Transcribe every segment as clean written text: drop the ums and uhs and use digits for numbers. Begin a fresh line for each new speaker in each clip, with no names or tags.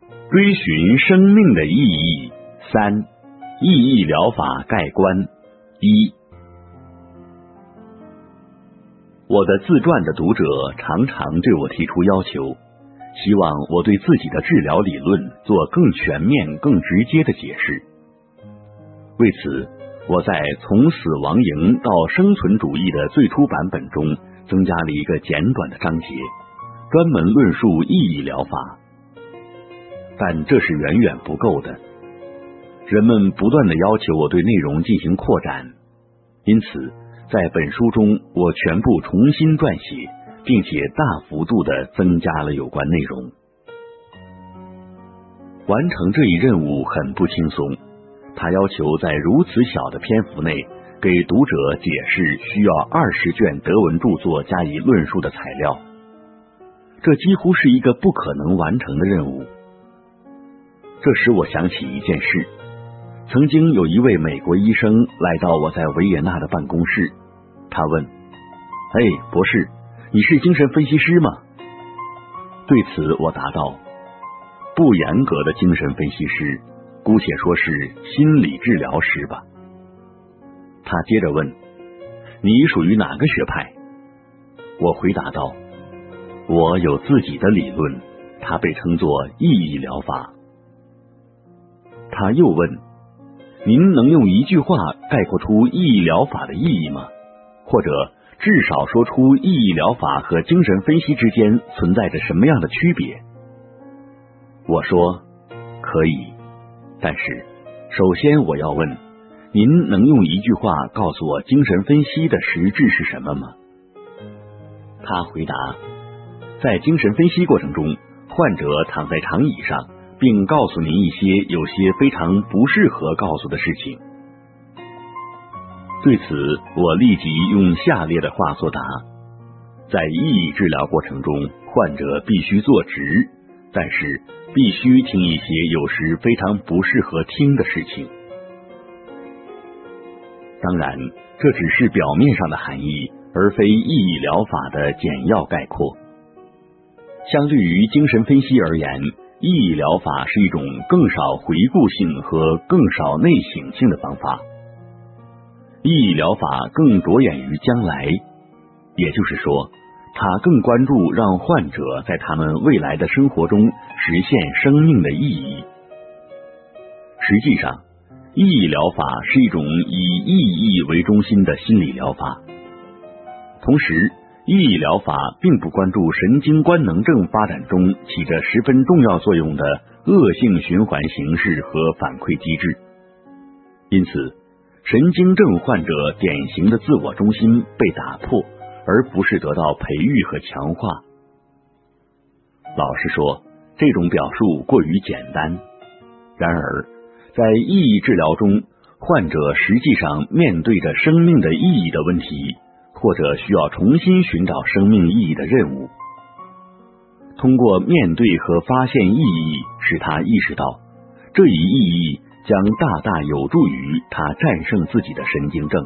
追寻生命的意义。3. 意义疗法概观。1. 我的自传的读者常常对我提出要求，希望我对自己的治疗理论做更全面、更直接的解释。为此，我在从死亡营到生存主义的最初版本中增加了一个简短的章节，专门论述意义疗法。但这是远远不够的，人们不断地要求我对内容进行扩展，因此在本书中我全部重新撰写，并且大幅度地增加了有关内容。完成这一任务很不轻松，他要求在如此小的篇幅内给读者解释需要20卷德文著作加以论述的材料，这几乎是一个不可能完成的任务。这使我想起一件事，曾经有一位美国医生来到我在维也纳的办公室，他问：博士，你是精神分析师吗？对此我答道：不严格的精神分析师，姑且说是心理治疗师吧。他接着问：你属于哪个学派？我回答道：我有自己的理论，它被称作意义疗法。他又问：您能用一句话概括出意义疗法的意义吗？或者至少说出意义疗法和精神分析之间存在着什么样的区别？我说：可以，但是首先我要问，您能用一句话告诉我精神分析的实质是什么吗？他回答：在精神分析过程中，患者躺在长椅上，并告诉您一些有些非常不适合告诉的事情。对此，我立即用下列的话作答：在意义治疗过程中，患者必须坐直，但是必须听一些有时非常不适合听的事情。当然，这只是表面上的含义，而非意义疗法的简要概括。相对于精神分析而言，意义疗法是一种更少回顾性和更少内省性的方法。意义疗法更着眼于将来，也就是说，它更关注让患者在他们未来的生活中实现生命的意义。实际上，意义疗法是一种以意义为中心的心理疗法。同时，意义疗法并不关注神经官能症发展中起着十分重要作用的恶性循环形式和反馈机制。因此，神经症患者典型的自我中心被打破，而不是得到培育和强化。老实说，这种表述过于简单。然而，在意义治疗中，患者实际上面对着生命的意义的问题，或者需要重新寻找生命意义的任务。通过面对和发现意义，使他意识到这一意义将大大有助于他战胜自己的神经症。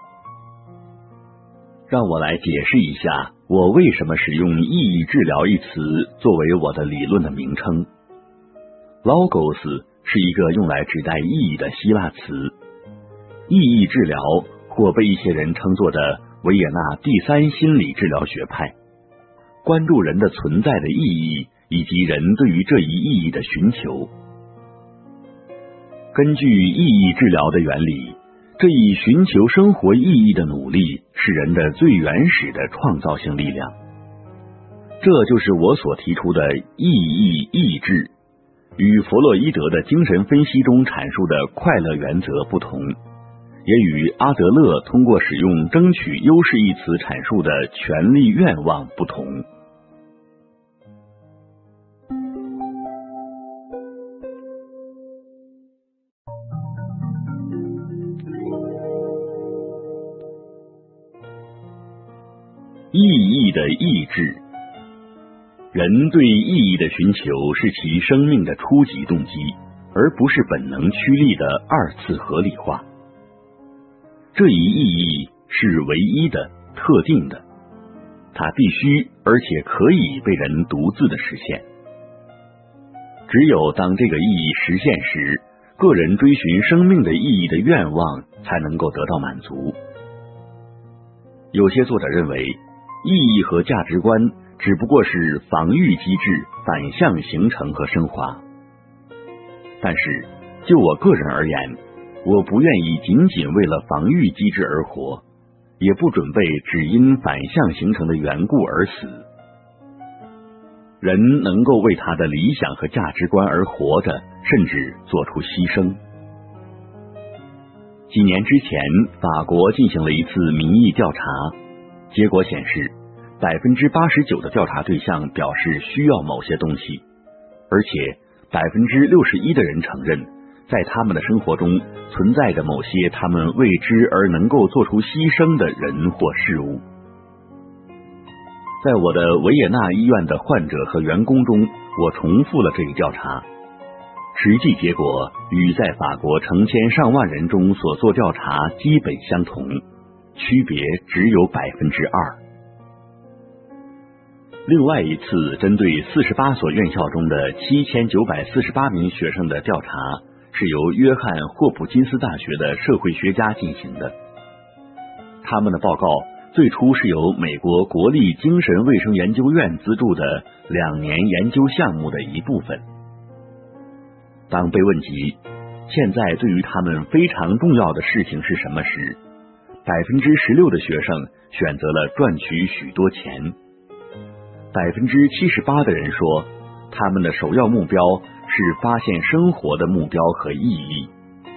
让我来解释一下，我为什么使用意义治疗一词作为我的理论的名称。Logos 是一个用来指代意义的希腊词。意义治疗或被一些人称作的维也纳第三心理治疗学派，关注人的存在的意义以及人对于这一意义的寻求。根据意义治疗的原理，这一寻求生活意义的努力是人的最原始的创造性力量。这就是我所提出的意义意志，与弗洛伊德的精神分析中阐述的快乐原则不同，也与阿德勒通过使用争取优势一词阐述的权利愿望不同。意义的意志，人对意义的寻求是其生命的初级动机，而不是本能趋利的二次合理化。这一意义是唯一的、特定的，它必须而且可以被人独自的实现。 只有当这个意义实现时，个人追寻生命的意义的愿望才能够得到满足。有些作者认为，意义和价值观只不过是防御机制反向形成和升华。但是就我个人而言，我不愿意仅仅为了防御机制而活，也不准备只因反向形成的缘故而死。人能够为他的理想和价值观而活着，甚至做出牺牲。几年之前，法国进行了一次民意调查，结果显示89%的调查对象表示需要某些东西，而且61%的人承认在他们的生活中存在着某些他们为之而能够做出牺牲的人或事物。在我的维也纳医院的患者和员工中，我重复了这一调查，实际结果与在法国成千上万人中所做调查基本相同，区别只有2%。另外一次针对48所院校中的7948名学生的调查，是由约翰霍普金斯大学的社会学家进行的。他们的报告最初是由美国国立精神卫生研究院资助的2年研究项目的一部分。当被问及现在对于他们非常重要的事情是什么时，16%的学生选择了赚取许多钱，78%的人说他们的首要目标是发现生活的目标和意义。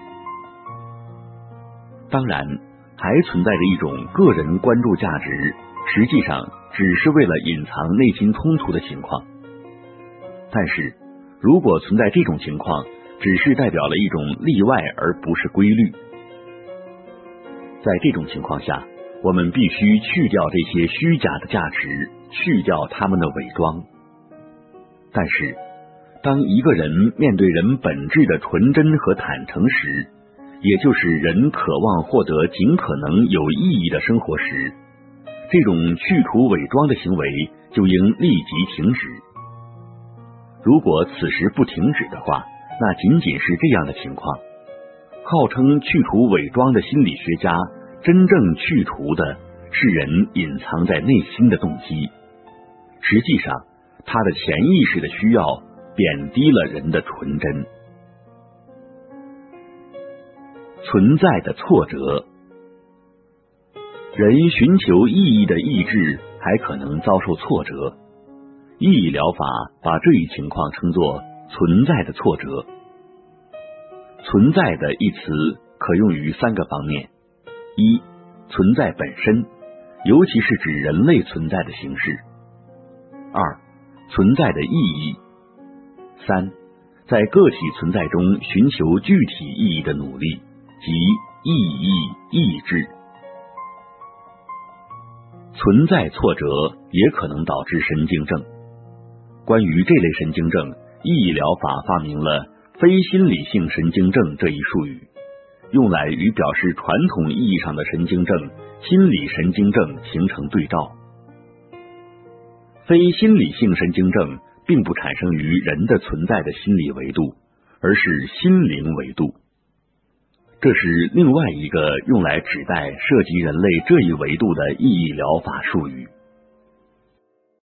当然，还存在着一种个人关注价值，实际上只是为了隐藏内心冲突的情况。但是，如果存在这种情况，只是代表了一种例外而不是规律。在这种情况下，我们必须去掉这些虚假的价值，去掉他们的伪装。但是，当一个人面对人本质的纯真和坦诚时，也就是人渴望获得尽可能有意义的生活时，这种去除伪装的行为就应立即停止。如果此时不停止的话，那仅仅是这样的情况。号称去除伪装的心理学家，真正去除的是人隐藏在内心的动机。实际上，他的潜意识的需要贬低了人的纯真。存在的挫折，人寻求意义的意志还可能遭受挫折。意义疗法把这一情况称作存在的挫折。存在的一词可用于3个方面：一、存在本身，尤其是指人类存在的形式；二、存在的意义；三、在个体存在中寻求具体意义的努力，即意义意志。存在挫折也可能导致神经症。关于这类神经症，意义疗法发明了非心理性神经症这一术语，用来与表示传统意义上的神经症、心理神经症形成对照。非心理性神经症并不产生于人的存在的心理维度，而是心灵维度。这是另外一个用来指代涉及人类这一维度的意义疗法术语。